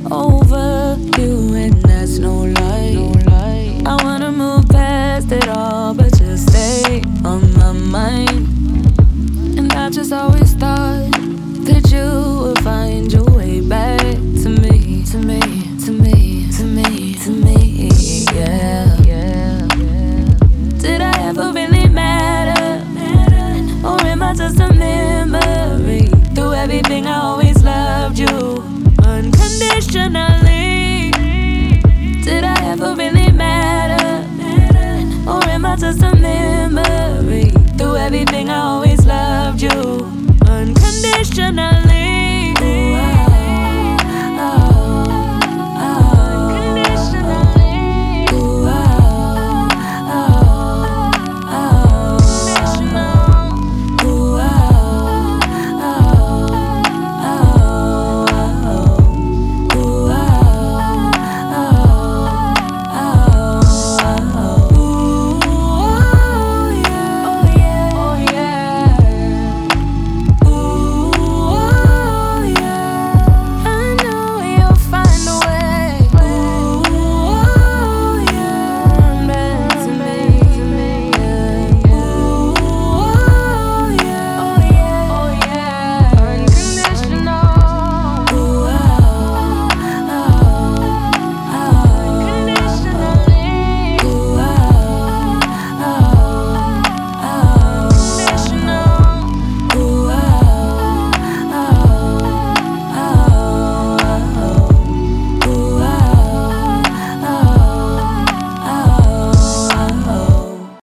over you, and that's no lie. I wanna move past it all, but just stay on my mind. And I just always thought that you would find your way back to me, to me, to me, to me, to me, yeah. Did I ever really matter? Or am I just a memory? Through everything I always loved you unconditionally. Did I ever really matter? Or am I just a memory? Through everything I always loved you unconditionally.